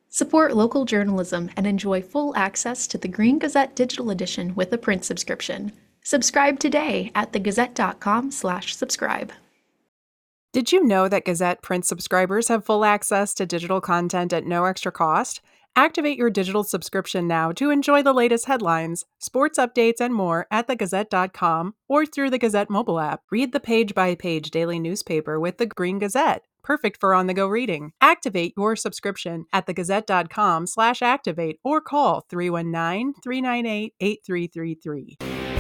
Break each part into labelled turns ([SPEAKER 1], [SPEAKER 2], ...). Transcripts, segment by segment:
[SPEAKER 1] Support local journalism and enjoy full access to the Green Gazette digital edition with a print subscription. Subscribe today at thegazette.com/subscribe.
[SPEAKER 2] Did you know that Gazette print subscribers have full access to digital content at no extra cost? Activate your digital subscription now to enjoy the latest headlines, sports updates, and more at thegazette.com or through the Gazette mobile app. Read the page-by-page daily newspaper with the Green Gazette, perfect for on-the-go reading. Activate your subscription at thegazette.com/activate or call 319-398-8333.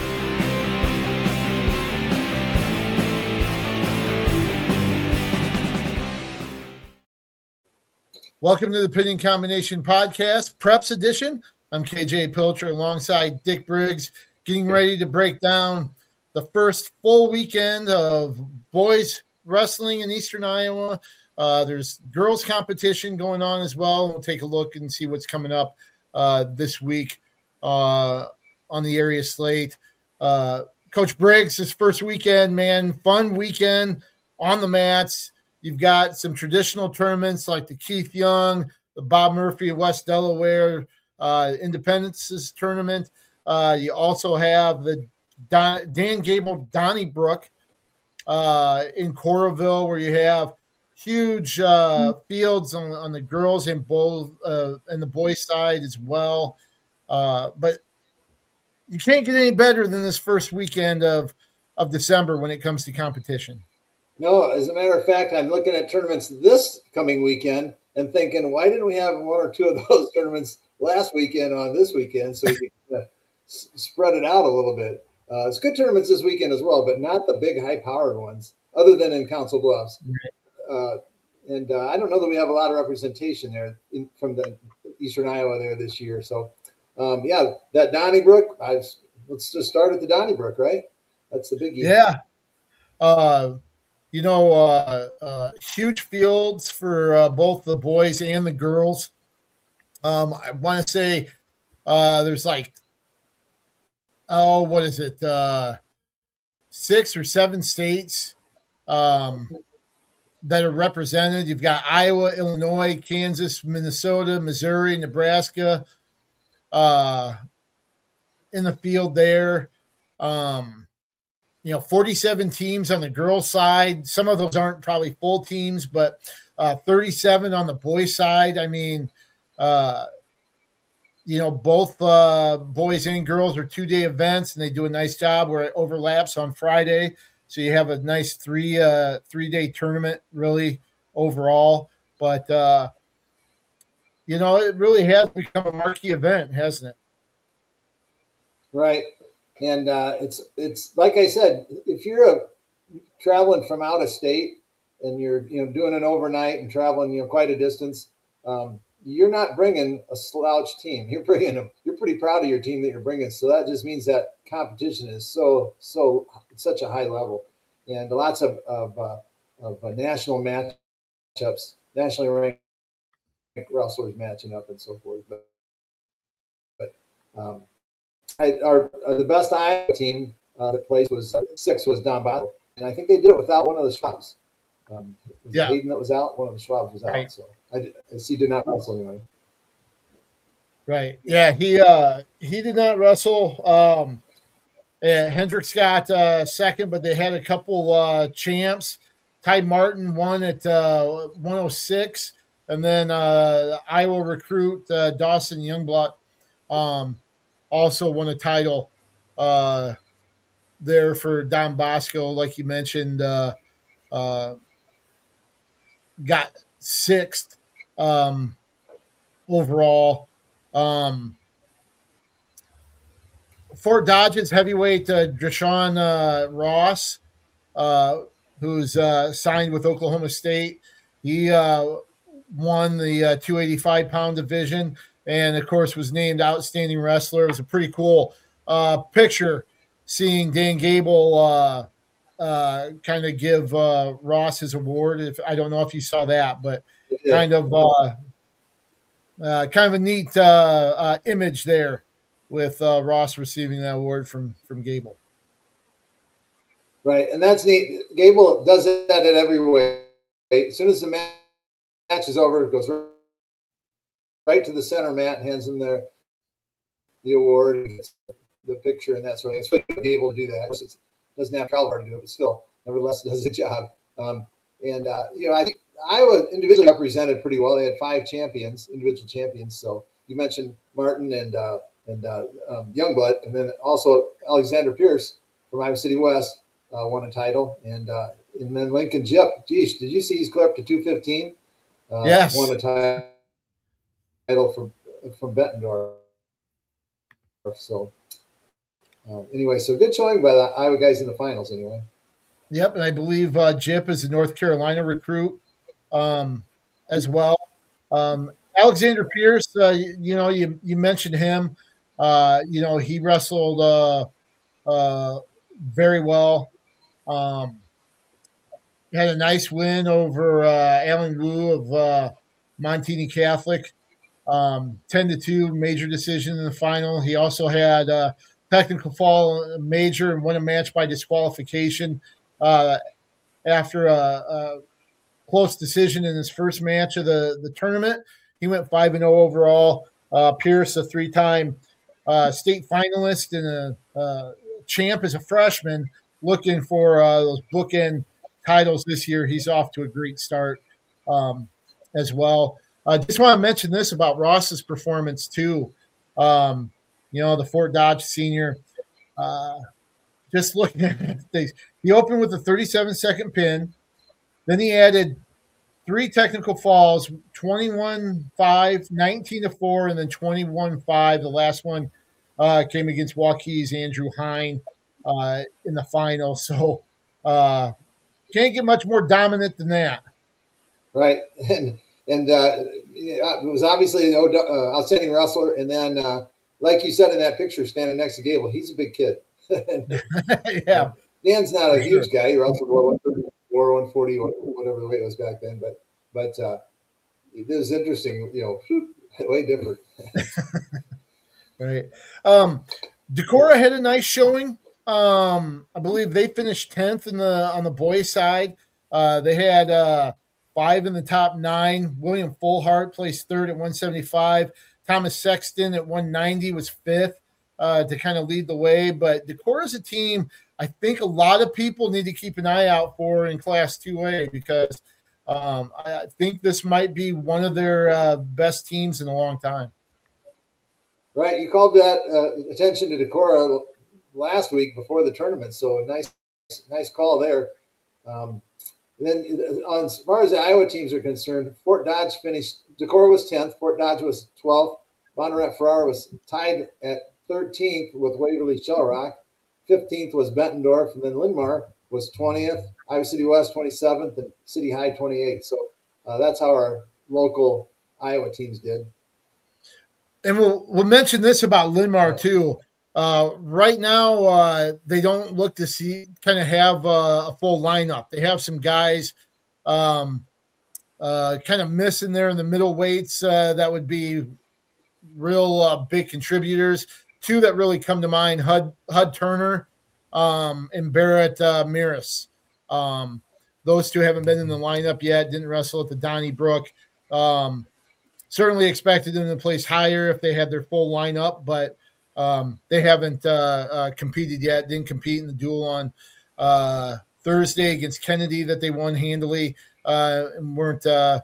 [SPEAKER 3] Welcome to the Pitting Combination Podcast, Preps Edition. I'm KJ Pilcher alongside Dick Briggs, getting ready to break down the first full weekend of boys wrestling in Eastern Iowa. There's girls competition going on as well. We'll take a look and see what's coming up this week on the area slate. Coach Briggs, this first weekend, man, fun weekend on the mats. You've got some traditional tournaments like the Keith Young, the Bob Murphy of West Delaware, Independence's tournament. You also have the Dan Gable Donnybrook in Coralville, where you have huge fields on the girls and both and the boys side as well. But you can't get any better than this first weekend of December when it comes to competition.
[SPEAKER 4] No, as a matter of fact, I'm looking at tournaments this coming weekend and thinking, why didn't we have one or two of those tournaments last weekend on this weekend so we can spread it out a little bit? It's good tournaments this weekend as well, but not the big high-powered ones, other than in Council Bluffs. And I don't know that we have a lot of representation there from the Eastern Iowa there this year. So, yeah, that Donnybrook, let's just start at the Donnybrook, right? That's the biggie.
[SPEAKER 3] Yeah. Huge fields for both the boys and the girls. I want to say there's 6 or 7 states that are represented. You've got Iowa, Illinois, Kansas, Minnesota, Missouri, Nebraska in the field there. 47 teams on the girls' side. Some of those aren't probably full teams, but 37 on the boys' side. I mean, both boys and girls are 2-day events, and they do a nice job where it overlaps on Friday. So you have a nice three-day tournament, really, overall. But, it really has become a marquee event, hasn't it?
[SPEAKER 4] Right. And it's like I said, if you're traveling from out of state and you're doing an overnight and traveling quite a distance, you're not bringing a slouch team. You're pretty proud of your team that you're bringing. So that just means that competition is such a high level, and lots of national matchups, nationally ranked wrestlers matching up and so forth. But the best Iowa team that placed was 6 was Don Bosco, and I think they did it without one of the Schwabs. Hayden that was out, one of the Schwabs was out. Right. So I see did not wrestle anyway.
[SPEAKER 3] Right. Yeah, he did not wrestle. Hendricks got second, but they had a couple champs. Ty Martin won at 106, and then Iowa recruit Dawson Youngblood also won a title there for Don Bosco, like you mentioned. Got 6th overall. Fort Dodge's heavyweight Deshaun Ross, who's signed with Oklahoma State. He won the 285-pound division, and, of course, was named Outstanding Wrestler. It was a pretty cool picture seeing Dan Gable kind of give Ross his award. I don't know if you saw that, but kind of a neat image there with Ross receiving that award from Gable.
[SPEAKER 4] Right, and that's neat. Gable does that at every way. As soon as the match is over, it goes right to the center mat, hands him the award, the picture, and that sort of thing. It's good to be able to do that. It doesn't have travel hard to do it, but still, nevertheless, does the job. I think Iowa individually represented pretty well. They had 5 individual champions. So you mentioned Martin and Youngblood, and then also Alexander Pierce from Iowa City West won a title, and then Lincoln Jip. Geez, did you see he's clear up to 215?
[SPEAKER 3] Yes,
[SPEAKER 4] won a title from Bettendorf. So anyway, so good showing by the Iowa guys in the finals. Anyway.
[SPEAKER 3] Yep, and I believe Jip is a North Carolina recruit as well. Alexander Pierce, you mentioned him. He wrestled very well. Had a nice win over Alan Wu of Montini Catholic. 10-2 major decision in the final. He also had a technical fall major and won a match by disqualification after a close decision in his first match of the tournament. He went 5-0 overall. Pierce, a 3-time state finalist and a champ as a freshman, looking for those bookend titles this year. He's off to a great start as well. I just want to mention this about Ross's performance too. The Fort Dodge senior, just looking at things, he opened with a 37-second pin. Then he added 3 technical falls, 21-5, 19-4, and then 21-5. The last one came against Waukees Andrew Hine in the final. So can't get much more dominant than that.
[SPEAKER 4] Right. And it was obviously an outstanding wrestler. And then, like you said in that picture, standing next to Gable, he's a big kid.
[SPEAKER 3] Yeah.
[SPEAKER 4] Dan's not a huge guy. He wrestled 134, 140, or whatever the weight was back then. But it was interesting, way different.
[SPEAKER 3] Right. Decorah had a nice showing. I believe they finished 10th on the boys' side. They had 5 in the top 9. William Fullhart placed 3rd at 175. Thomas Sexton at 190 was 5th to kind of lead the way. But Decorah is a team I think a lot of people need to keep an eye out for in Class 2A because I think this might be one of their best teams in a long time.
[SPEAKER 4] Right. You called that attention to Decorah last week before the tournament. So nice call there. Then as far as the Iowa teams are concerned, Fort Dodge finished, Decorah was 10th, Fort Dodge was 12th, Bonneret Farrar was tied at 13th with Waverly Shell Rock, 15th was Bettendorf, and then Linn-Mar was 20th, Iowa City West 27th, and City High 28th. So that's how our local Iowa teams did.
[SPEAKER 3] And we'll mention this about Linn-Mar too. Right now, they don't look to kind of have a full lineup. They have some guys kind of missing there in the middle weights that would be real big contributors. 2 that really come to mind, Hud Turner and Barrett Miras. Those 2 haven't been in the lineup yet, didn't wrestle at the Donnybrook. Certainly expected them to place higher if they had their full lineup, but they haven't competed yet. Didn't compete in the duel on Thursday against Kennedy that they won handily, and weren't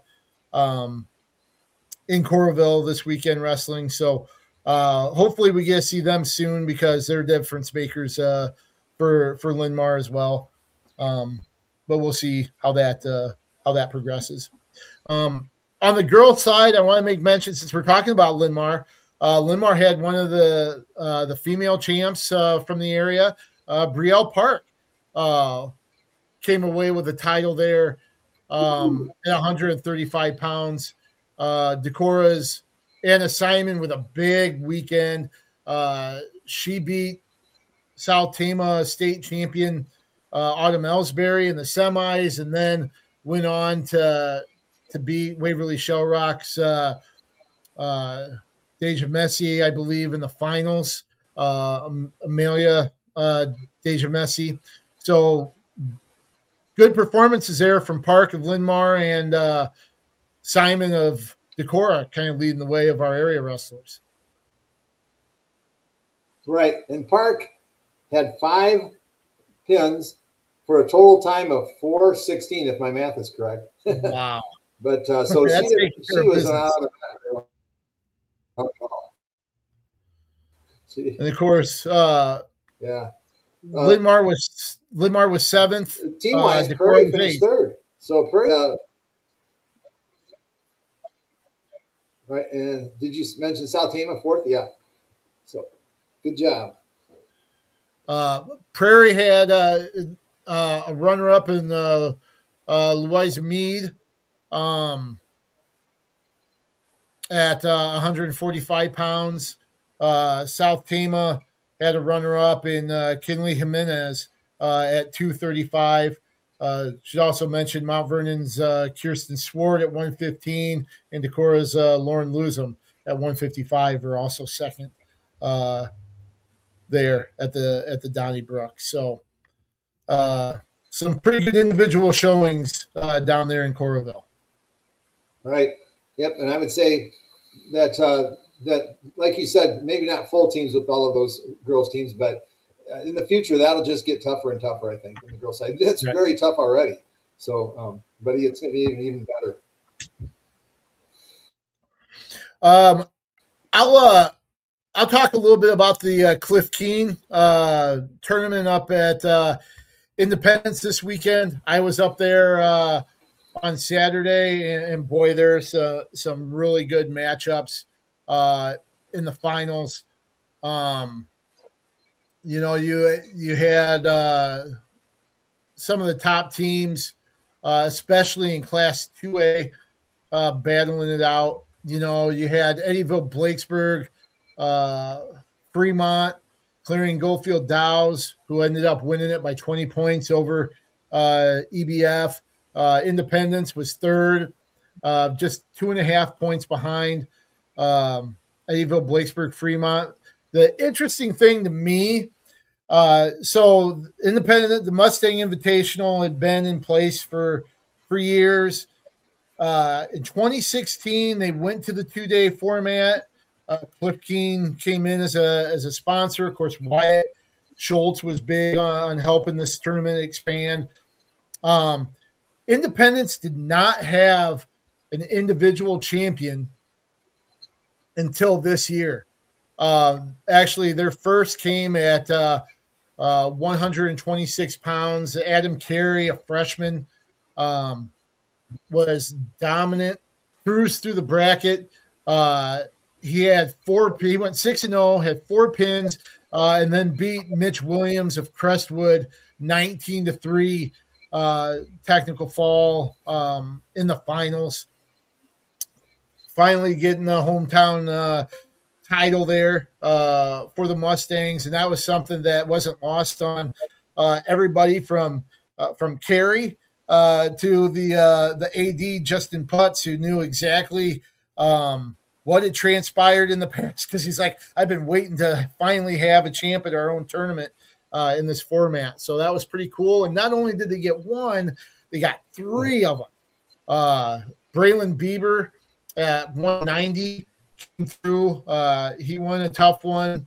[SPEAKER 3] in Coralville this weekend wrestling. So hopefully we get to see them soon because they're difference makers for Linn-Mar as well. But we'll see how that progresses. On the girls' side, I want to make mention, since we're talking about Linn-Mar, Linn-Mar had one of the female champs from the area, Brielle Park, came away with a title there at 135 pounds. Decorah's Anna Simon with a big weekend. She beat South Tama state champion Autumn Ellsbury in the semis, and then went on to beat Waverly Shell Rock's Deja Messi, I believe, in the finals. Amelia Deja Messi. So good performances there from Park of Linn-Mar and Simon of Decorah kind of leading the way of our area wrestlers.
[SPEAKER 4] Right. And Park had 5 pins for a total time of 4:16, if my math is correct.
[SPEAKER 3] Wow.
[SPEAKER 4] But so she was out of that.
[SPEAKER 3] And of course,
[SPEAKER 4] yeah.
[SPEAKER 3] Lidmar was 7th.
[SPEAKER 4] Team-wise, Prairie finished 3rd. So Prairie, right. And did you mention South Tama 4th? Yeah. So good job.
[SPEAKER 3] Prairie had a runner-up in Louisa Meade at 145 pounds. South Tama had a runner-up in Kinley Jimenez at 235. Should also mention Mount Vernon's Kirsten Swart at 115 and Decorah's Lauren Lusum at 155 are also second there at the Donnybrook. So some pretty good individual showings down there in Coralville.
[SPEAKER 4] Right. Yep. And I would say that that, like you said, maybe not full teams with all of those girls teams, but in the future, that'll just get tougher and tougher, I think, on the girls side. It's very tough already. So, but it's going to be even better.
[SPEAKER 3] I'll talk a little bit about the Cliff Keen tournament up at Independence this weekend. I was up there on Saturday, and boy, there's some really good matchups in the finals. You know, you had some of the top teams, especially in Class 2A, battling it out. You know, you had Eddyville, Blakesburg, Fremont, clearing Goldfield Dows, who ended up winning it by 20 points over EBF. Independence was third, just 2.5 points behind Eddyville, Blakesburg, Fremont. The interesting thing to me, so Independent, the Mustang Invitational had been in place for years. In 2016, they went to the 2-day format. Cliff Keen came in as a sponsor. Of course, Wyatt Schultz was big on helping this tournament expand. Independence did not have an individual champion until this year. Actually, their first came at 126 pounds. Adam Carey, a freshman, was dominant, cruised through the bracket. He went 6-0, had 4 pins, and then beat Mitch Williams of Crestwood 19-3 technical fall in the finals. Finally getting the hometown title there for the Mustangs, and that was something that wasn't lost on everybody from Carey to the AD Justin Putz, who knew exactly what had transpired in the past, because he's like, I've been waiting to finally have a champ at our own tournament in this format. So that was pretty cool. And not only did they get one, they got 3 of them. Braylon Bieber at 190 came through. He won a tough one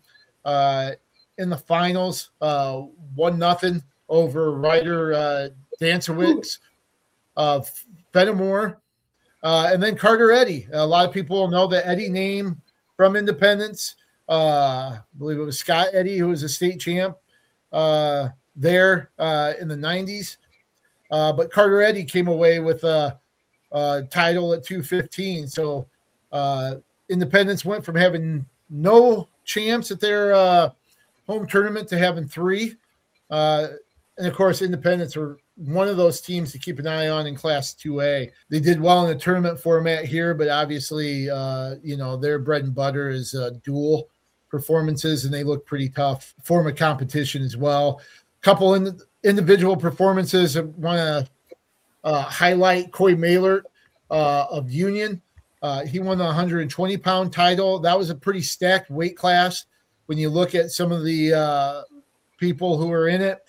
[SPEAKER 3] in the finals, 1-0 over Ryder Dancewicz of Fenimore. And then Carter Eddy. A lot of people know the Eddy name from Independence. I believe it was Scott Eddy, who was a state champ there in the 90s. But Carter Eddy came away with a title at 215. So Independence went from having no champs at their home tournament to having 3. And, of course, Independence were one of those teams to keep an eye on in Class 2A. They did well in the tournament format here, but obviously, their bread and butter is dual performances, and they look pretty tough form of competition as well. A couple individual performances I want to highlight. Coy Maylert of Union. He won the 120-pound title. That was a pretty stacked weight class when you look at some of the people who are in it.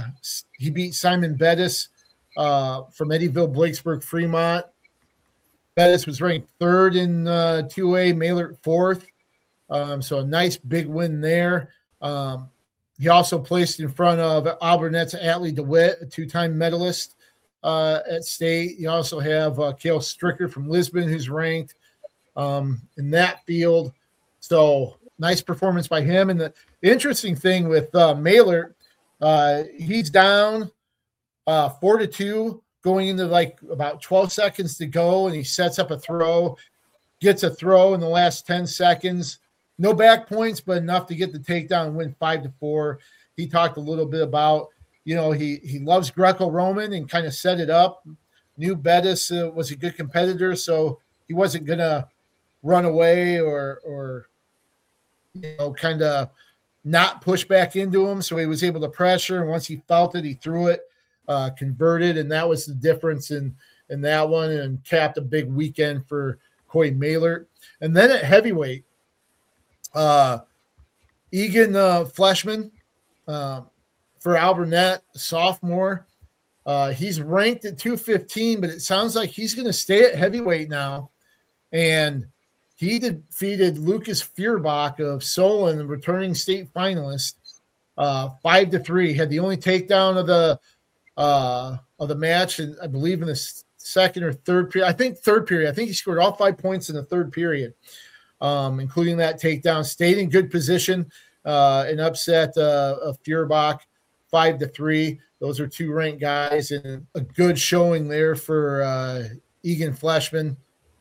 [SPEAKER 3] He beat Simon Bettis from Eddyville, Blakesburg, Fremont. Bettis was ranked third in 2A, Maylert fourth. So a nice big win there. He also placed in front of Alburnette's Atlee DeWitt, a two-time medalist at state. You also have Cale Stricker from Lisbon, who's ranked in that field. So nice performance by him. And the interesting thing with Maylert, he's down 4-2 going into like about 12 seconds to go, and he sets up a throw, gets a throw in the last 10 seconds. No back points, but enough to get the takedown and win 5-4. He talked a little bit about, he loves Greco-Roman and kind of set it up. Knew Bettis was a good competitor, so he wasn't going to run away or kind of not push back into him. So he was able to pressure, and once he felt it, he threw it, converted, and that was the difference in that one, and capped a big weekend for Coy Maylert. And then at heavyweight, Egan Fleshman for Alburnett, sophomore. He's ranked at 215, but it sounds like he's going to stay at heavyweight now. And he defeated Lucas Feuerbach of Solon, the returning state finalist, 5-3. Had the only takedown of the match, and I believe in the second or third period. I think third period. I think he scored all 5 points in the third period, including that takedown. Stayed in good position and upset Feuerbach 5-3. Those are two ranked guys, and a good showing there for Egan Fleshman.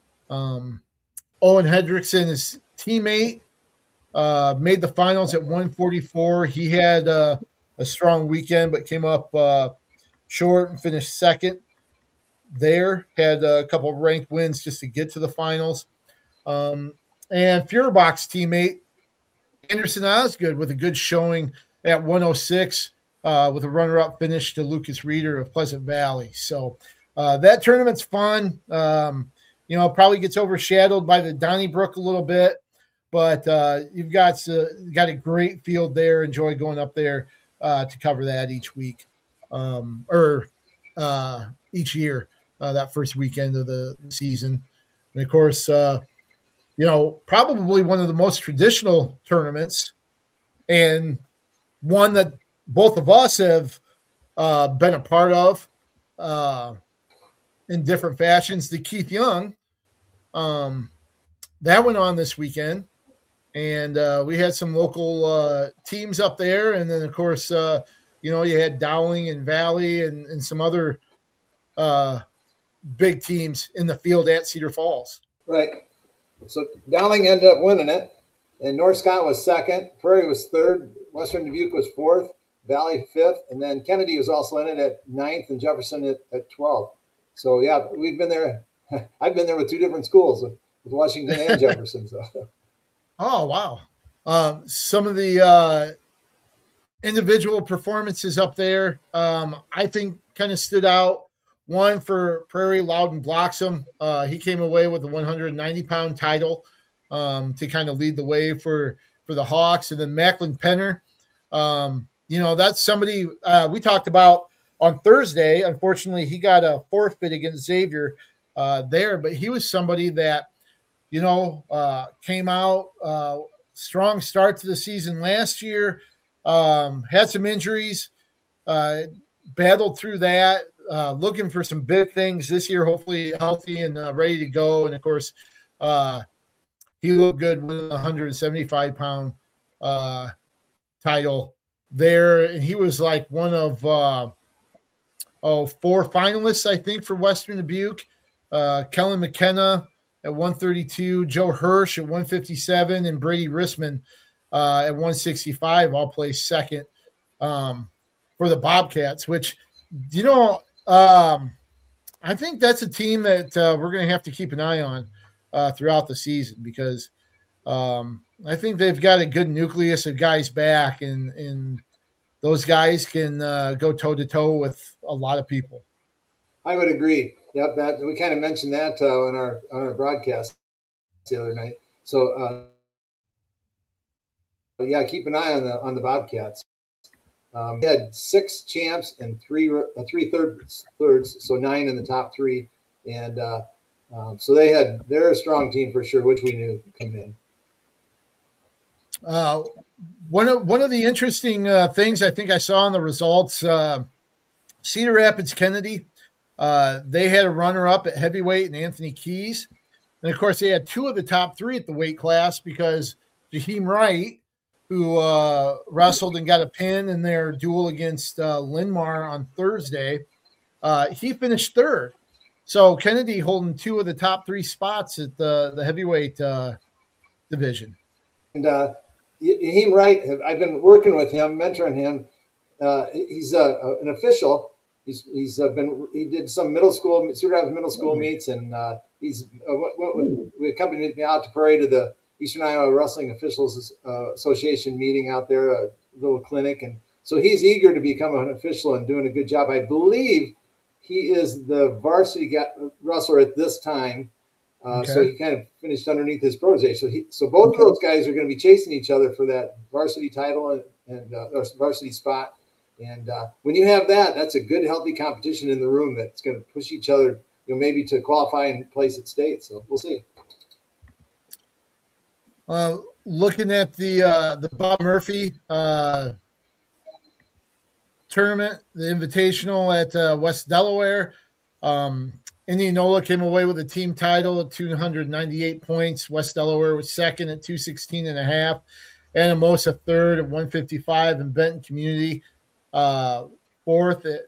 [SPEAKER 3] Owen Hendrickson, his teammate, made the finals at 144. He had a strong weekend, but came up short and finished second there. Had a couple of ranked wins just to get to the finals. And Feuerbach's teammate, Anderson Osgood, with a good showing at 106 with a runner-up finish to Lucas Reeder of Pleasant Valley. So that tournament's fun. Probably gets overshadowed by the Donnybrook a little bit, but you've got a great field there. Enjoy going up there to cover that each week or each year, that first weekend of the season. And of course, probably one of the most traditional tournaments, and one that both of us have been a part of in different fashions, the Keith Young. That went on this weekend, and we had some local teams up there, and then of course you had Dowling and Valley and some other big teams in the field at Cedar Falls.
[SPEAKER 4] Right. So Dowling ended up winning it, and North Scott was second, Prairie was third, Western Dubuque was fourth, Valley fifth, and then Kennedy was also in it at ninth, and Jefferson at 12th. So yeah, we've been there. I've been there with two different schools, with Washington and Jefferson. So.
[SPEAKER 3] Oh, wow. Some of the individual performances up there, I think kind of stood out. One for Prairie, Loudon Bloxham. He came away with the 190-pound title to kind of lead the way for the Hawks. And then Macklin Penner, that's somebody we talked about on Thursday. Unfortunately, he got a forfeit against Xavier there, but he was somebody that, came out, strong start to the season last year, had some injuries, battled through that, looking for some big things this year, hopefully healthy and ready to go. And of course, he looked good with a 175-pound title there. And he was like one of 4 finalists, I think, for Western Dubuque. Kellen McKenna at 132, Joe Hirsch at 157, and Brady Rissman at 165, all placed second for the Bobcats, which, I think that's a team that we're going to have to keep an eye on throughout the season, because I think they've got a good nucleus of guys back, and those guys can go toe-to-toe with a lot of people.
[SPEAKER 4] I would agree. Yep, that we kind of mentioned that on our broadcast the other night. So keep an eye on the Bobcats. We had 6 champs and three thirds, so 9 in the top 3. And So they're a strong team for sure, which we knew coming in.
[SPEAKER 3] One of the interesting things I think I saw in the results, Cedar Rapids Kennedy, they had a runner-up at heavyweight and Anthony Keys. And, of course, they had two of the top three at the weight class because Jaheim Wright, who wrestled and got a pin in their duel against Linmar on Thursday, he finished third. So Kennedy holding two of the top three spots at the heavyweight division.
[SPEAKER 4] And Jaheim Wright, I've been working with him, mentoring him. He's an official. He did some Cedar Rapids middle school meets, and he's we accompanied me out to parade to the Eastern Iowa Wrestling Officials Association meeting out there, a little clinic, and so he's eager to become an official and doing a good job. I believe he is the varsity wrestler at this time. So he kind of finished underneath his protege. So both of those guys are going to be chasing each other for that varsity title and varsity spot. And when you have that, that's a good, healthy competition in the room that's going to push each other, maybe to qualify and place at state. So we'll see.
[SPEAKER 3] Looking at the Bob Murphy tournament, the Invitational at West Delaware, Indianola came away with a team title at 298 points. West Delaware was second at 216.5. Anamosa third at 155, and Benton Community fourth at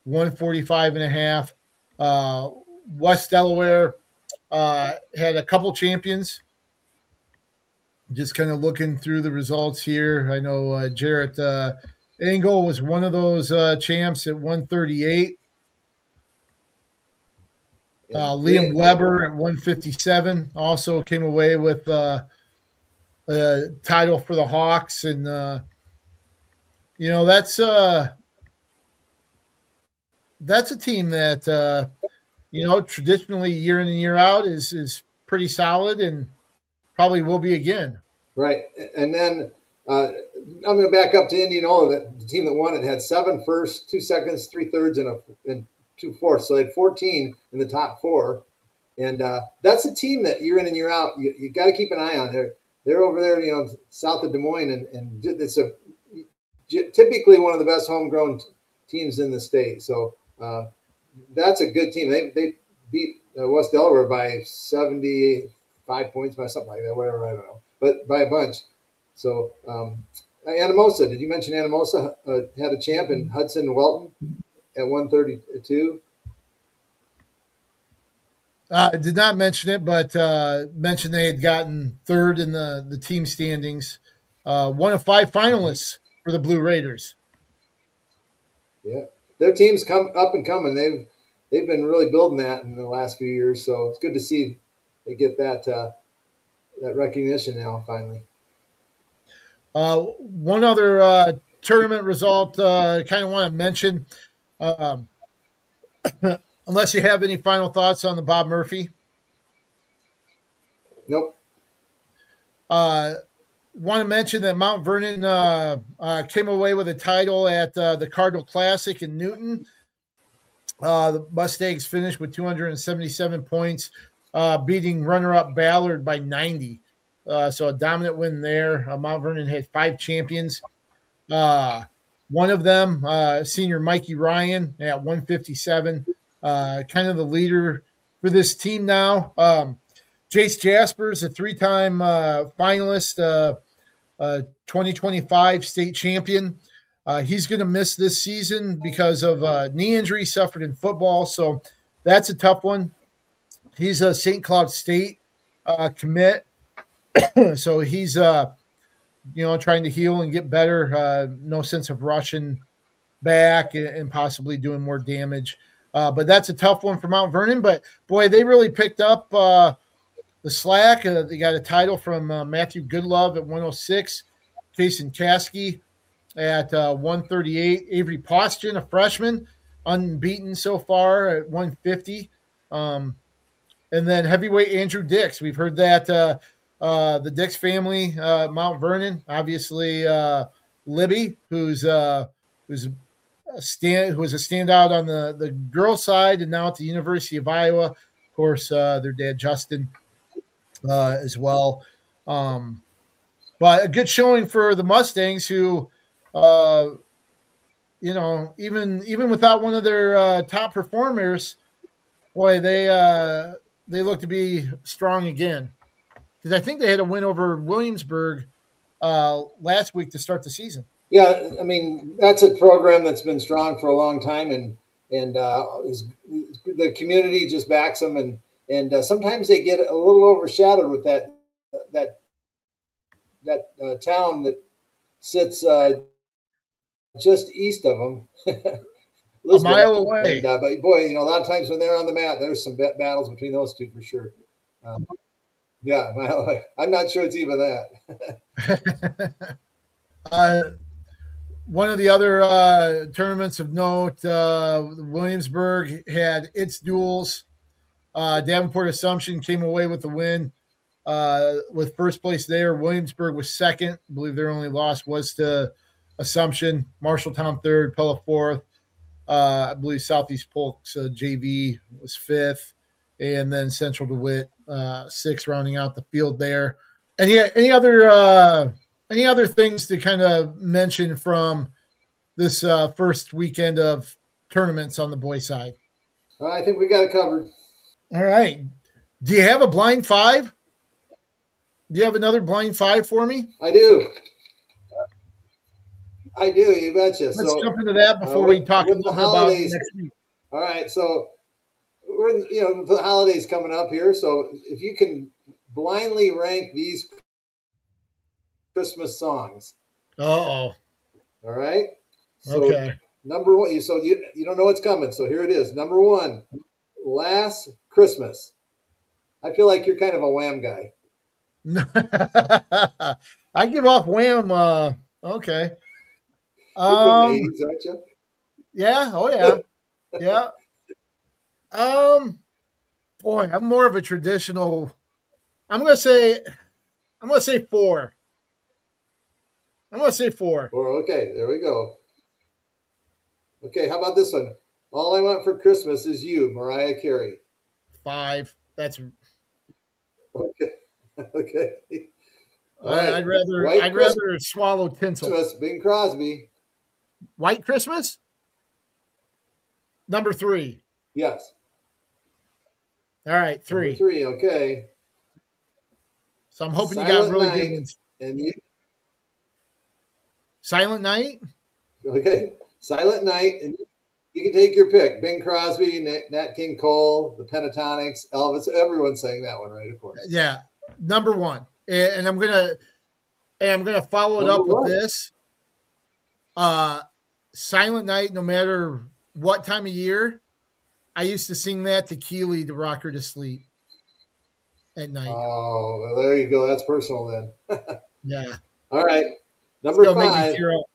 [SPEAKER 3] 145.5. West Delaware had a couple champions. Just kind of looking through the results here. I know Jarrett Engel was one of those champs at 138. Liam Weber at 157 also came away with a title for the Hawks. And, that's a team that, traditionally year in and year out is pretty solid and probably will be again.
[SPEAKER 4] Right. And then I'm going to back up to Indianola. The team that won it had 7 firsts, 2 seconds, 3 thirds, and 2 fourths. So they had 14 in the top 4. And that's a team that year in and year out, you got to keep an eye on. They're over there, south of Des Moines, and it's typically one of the best homegrown teams in the state. So that's a good team. They beat West Delaware by 75 points, by something like that, whatever, I don't know, but by a bunch. So Anamosa, did you mention Anamosa had a champ in Hudson Welton at 132?
[SPEAKER 3] I did not mention it, but mentioned they had gotten third in the team standings. One of 5 finalists for the Blue Raiders.
[SPEAKER 4] Yeah, their team's come up and coming. They've been really building that in the last few years. So it's good to see they get that recognition now finally.
[SPEAKER 3] One other tournament result kind of want to mention. Unless you have any final thoughts on the Bob Murphy.
[SPEAKER 4] Nope.
[SPEAKER 3] Want to mention that Mount Vernon came away with a title at the Cardinal Classic in Newton. The Mustangs finished with 277 points, beating runner-up Ballard by 90. So a dominant win there. Mount Vernon had 5 champions. One of them, senior Mikey Ryan at 157. Kind of the leader for this team now. Jace Jaspers, a 3-time finalist, 2025 state champion. He's going to miss this season because of knee injury suffered in football. So that's a tough one. He's a St. Cloud State commit. So he's, trying to heal and get better. No sense of rushing back and possibly doing more damage. But that's a tough one for Mount Vernon. But, boy, they really picked up the slack. They got a title from Matthew Goodlove at 106, Jason Caskey at 138, Avery Poston, a freshman, unbeaten so far at 150. And then heavyweight Andrew Dix. We've heard that the Dix family, Mount Vernon, obviously Libby, who was a standout on the girls' side, and now at the University of Iowa. course, their dad Justin as well. But a good showing for the Mustangs, who, even without one of their top performers, boy, they look to be strong again. Because I think they had a win over Williamsburg last week to start the season.
[SPEAKER 4] Yeah, I mean, that's a program that's been strong for a long time, and the community just backs them, and sometimes they get a little overshadowed with that town that sits just east of them.
[SPEAKER 3] A mile away.
[SPEAKER 4] And, but boy, a lot of times when they're on the mat, there's some battles between those two for sure. Yeah, a mile away. I'm not sure it's even that.
[SPEAKER 3] One of the other tournaments of note, Williamsburg had its duels. Davenport Assumption came away with the win with first place there. Williamsburg was second. I believe their only loss was to Assumption. Marshalltown third, Pella fourth. I believe Southeast Polk's JV was fifth. And then Central DeWitt sixth, rounding out the field there. Any other things to kind of mention from this first weekend of tournaments on the boys' side?
[SPEAKER 4] I think we got it covered.
[SPEAKER 3] All right. Do you have a blind five? Do you have another blind five for me?
[SPEAKER 4] I do. You betcha.
[SPEAKER 3] Let's jump into that before we talk a little bit about next week.
[SPEAKER 4] All right. So we're the holidays coming up here. So if you can blindly rank these Christmas songs.
[SPEAKER 3] Uh-oh.
[SPEAKER 4] All right. So
[SPEAKER 3] okay.
[SPEAKER 4] Number one, so you don't know what's coming. So here it is. Number one, Last Christmas. I feel like you're kind of a Wham guy.
[SPEAKER 3] I give off Wham. Okay.
[SPEAKER 4] 80s, aren't you?
[SPEAKER 3] Yeah. Oh yeah. Yeah. Boy, I'm more of a traditional. I'm gonna say 4. I'm going to say 4.
[SPEAKER 4] 4. Okay, there we go. Okay, how about this one? All I Want for Christmas Is You, Mariah Carey.
[SPEAKER 3] 5. That's
[SPEAKER 4] okay. Okay.
[SPEAKER 3] I'd rather swallow tinsel.
[SPEAKER 4] Christmas, Bing Crosby.
[SPEAKER 3] White Christmas? Number 3.
[SPEAKER 4] Yes.
[SPEAKER 3] All right, 3.
[SPEAKER 4] Number 3, okay.
[SPEAKER 3] So I'm hoping
[SPEAKER 4] Silent
[SPEAKER 3] you got really
[SPEAKER 4] Night,
[SPEAKER 3] good ones.
[SPEAKER 4] And you.
[SPEAKER 3] Silent Night?
[SPEAKER 4] Okay. Silent Night, and you can take your pick. Bing Crosby, Nat King Cole, the Pentatonics, Elvis. Everyone's saying that one, right? Of course.
[SPEAKER 3] Yeah, number 1. And I'm gonna follow it up with this. Silent Night, no matter what time of year, I used to sing that to Keely to rock her to sleep at night.
[SPEAKER 4] Oh, well, there you go. That's personal then.
[SPEAKER 3] Yeah.
[SPEAKER 4] All right. Number
[SPEAKER 3] Still
[SPEAKER 4] 5.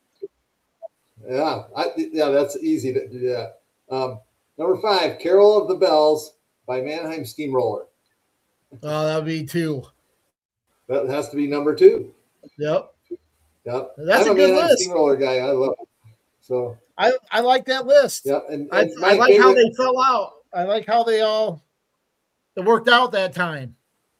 [SPEAKER 3] Yeah,
[SPEAKER 4] that's easy to do that. Number 5, Carol of the Bells by Mannheim Steamroller.
[SPEAKER 3] Oh, that would be 2.
[SPEAKER 4] That has to be number 2.
[SPEAKER 3] Yep.
[SPEAKER 4] Yep.
[SPEAKER 3] That's
[SPEAKER 4] I'm
[SPEAKER 3] a good
[SPEAKER 4] Mannheim
[SPEAKER 3] list.
[SPEAKER 4] Steamroller guy. I love it. So
[SPEAKER 3] I like that list.
[SPEAKER 4] Yep. And
[SPEAKER 3] I like how they fell out. I like how it worked out that time.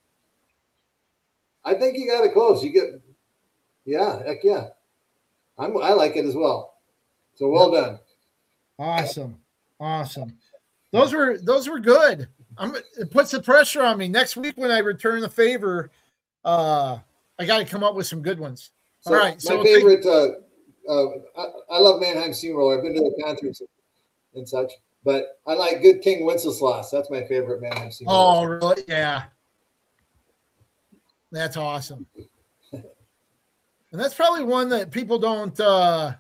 [SPEAKER 4] I think you got it close. Heck yeah. I like it as well. So well done.
[SPEAKER 3] Awesome. Those were good. It puts the pressure on me. Next week when I return the favor, I got to come up with some good ones.
[SPEAKER 4] So
[SPEAKER 3] all right.
[SPEAKER 4] My favorite. I love Mannheim Steamroller. I've been to the concerts and such, but I like Good King Wenceslas. That's my favorite Mannheim Steamroller.
[SPEAKER 3] Oh, really? Yeah. That's awesome. And that's probably one that people don't. I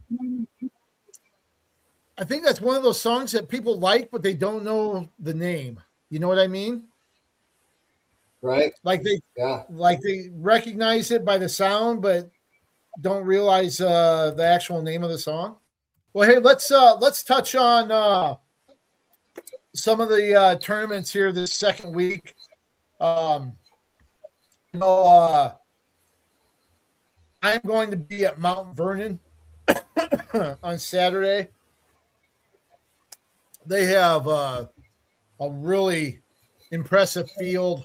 [SPEAKER 3] think that's one of those songs that people like, but they don't know the name. You know what I mean?
[SPEAKER 4] Right.
[SPEAKER 3] Like they recognize it by the sound, but don't realize the actual name of the song. Well, hey, let's touch on some of the tournaments here this second week. I'm going to be at Mount Vernon on Saturday. They have a really impressive field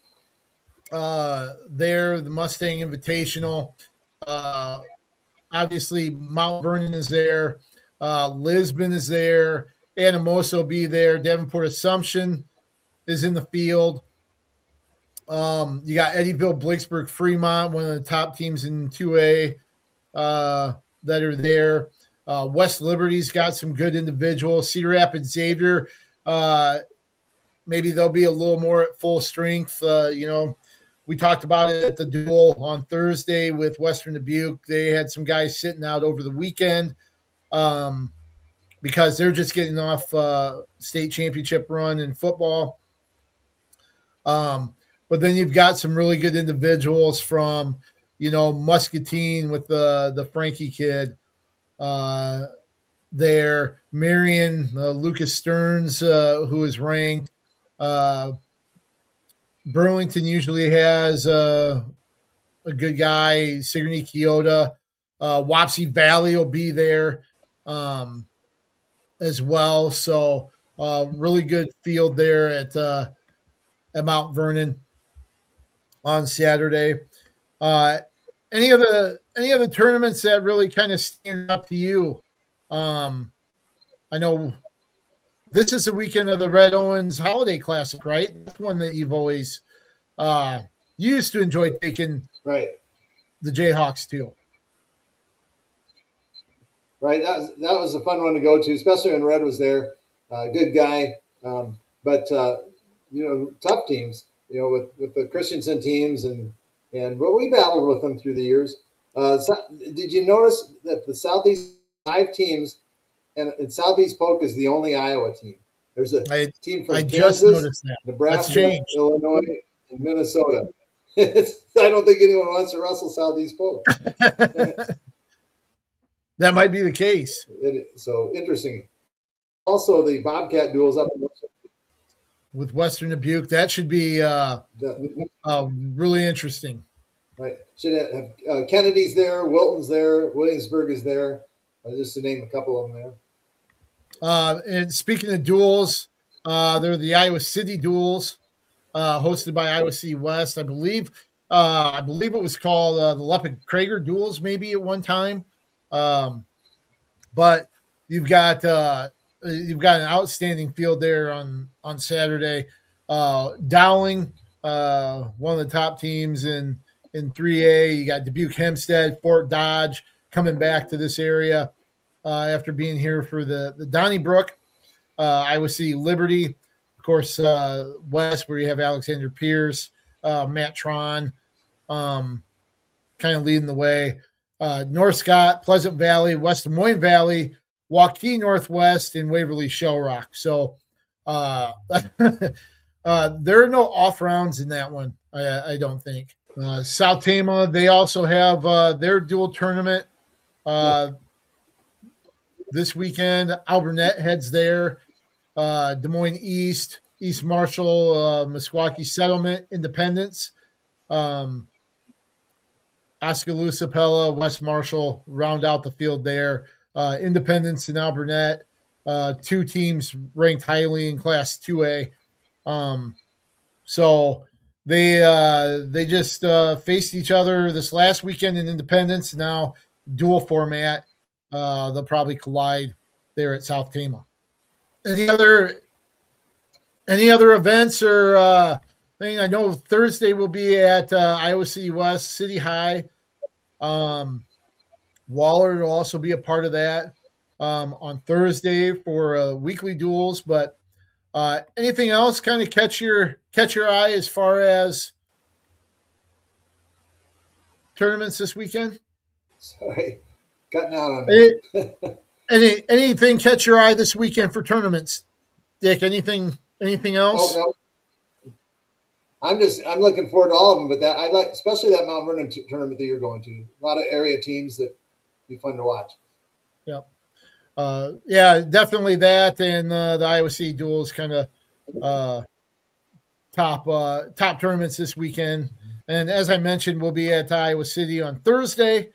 [SPEAKER 3] there, the Mustang Invitational. Obviously, Mount Vernon is there. Lisbon is there. Anamosa will be there. Davenport Assumption is in the field. You got Eddyville, Blacksburg, Fremont, one of the top teams in 2A that are there. West Liberty's got some good individuals. Cedar Rapids, Xavier, maybe they'll be a little more at full strength. We talked about it at the duel on Thursday with Western Dubuque. They had some guys sitting out over the weekend because they're just getting off state championship run in football. But then you've got some really good individuals from, Muscatine with the Frankie kid there. Marion, Lucas Stearns, who is ranked. Burlington usually has a good guy, Sigourney Kyoto. Wapsie Valley will be there as well. So really good field there at Mount Vernon on Saturday. Any other tournaments that really kind of stand up to you? I know this is the weekend of the Red Owens Holiday Classic, right? That's one that you've always you used to enjoy taking
[SPEAKER 4] right
[SPEAKER 3] the Jayhawks to.
[SPEAKER 4] Right, that was a fun one to go to, especially when Red was there. Good guy, but tough teams. With the Christensen teams but we battled with them through the years. Did you notice that the Southeast 5 teams and Southeast Polk is the only Iowa team? There's a team from Kansas, Nebraska, Illinois, and Minnesota. I don't think anyone wants to wrestle Southeast Polk.
[SPEAKER 3] That might be the case.
[SPEAKER 4] So interesting. Also, the Bobcat duels up
[SPEAKER 3] with Western Dubuque. That should be really interesting.
[SPEAKER 4] Right. Should have Kennedy's there, Wilton's there, Williamsburg is there, just to name a couple of them there.
[SPEAKER 3] And speaking of duels, they're the Iowa City duels, hosted by Iowa City West. I believe it was called the Leppard-Krager duels maybe at one time. But you've got an outstanding field there on Saturday. Dowling, one of the top teams in 3A. You got Dubuque Hempstead, Fort Dodge coming back to this area after being here for the Donnybrook. Iowa City Liberty, of course, West, where you have Alexander Pierce, Matt Tron, kind of leading the way. North Scott, Pleasant Valley, West Des Moines Valley, Waukee Northwest, and Waverly Shell Rock. So there are no off rounds in that one, I don't think. South Tama, they also have their dual tournament this weekend. Alburnett heads there. Des Moines East, East Marshall, Meskwaki Settlement, Independence. Oskaloosa, Pella, West Marshall round out the field there. Independence and Alburnett, 2 teams ranked highly in Class 2A. So they just faced each other this last weekend in Independence. Now dual format. They'll probably collide there at South Tama. Any other events or thing? I know Thursday will be at Iowa City West, City High. Waller will also be a part of that on Thursday for weekly duels. But anything else kind of catch your eye as far as tournaments this weekend?
[SPEAKER 4] Sorry, cutting out on me.
[SPEAKER 3] Anything catch your eye this weekend for tournaments, Dick? Anything else?
[SPEAKER 4] Oh, no. I'm looking forward to all of them, but that I like, especially that Mount Vernon tournament that you're going to. A lot of area teams that be fun to watch.
[SPEAKER 3] Yep. Yeah, definitely that, and the Iowa City duels kind of top tournaments this weekend. And as I mentioned, we'll be at Iowa City on Thursday.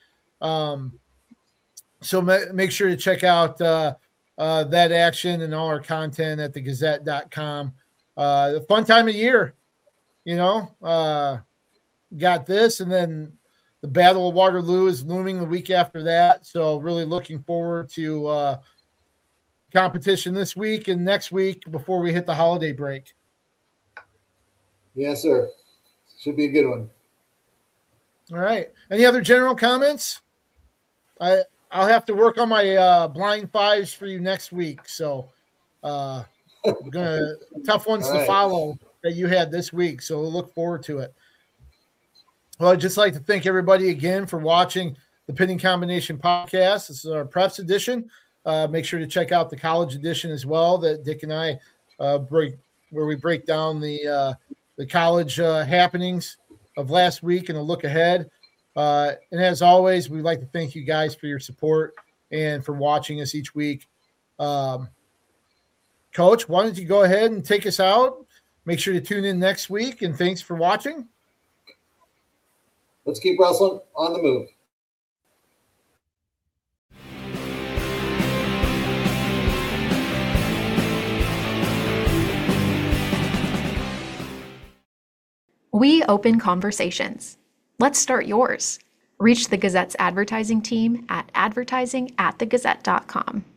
[SPEAKER 3] So make sure to check out that action and all our content at thegazette.com. the fun time of year, got this, and then the Battle of Waterloo is looming the week after that. So really looking forward to competition this week and next week before we hit the holiday break.
[SPEAKER 4] Yes, sir. Should be a good one.
[SPEAKER 3] All right. Any other general comments? I'll have to work on my blind fives for you next week. So tough ones to follow that you had this week. So we'll look forward to it. Well, I'd just like to thank everybody again for watching the Pinning Combination podcast. This is our Preps edition. Make sure to check out the college edition as well that Dick and I where we break down the college happenings of last week and a look ahead. And as always, we'd like to thank you guys for your support and for watching us each week. Coach, why don't you go ahead and take us out? Make sure to tune in next week, and thanks for watching.
[SPEAKER 4] Let's keep wrestling on the move.
[SPEAKER 1] We open conversations. Let's start yours. Reach the Gazette's advertising team at advertising@thegazette.com.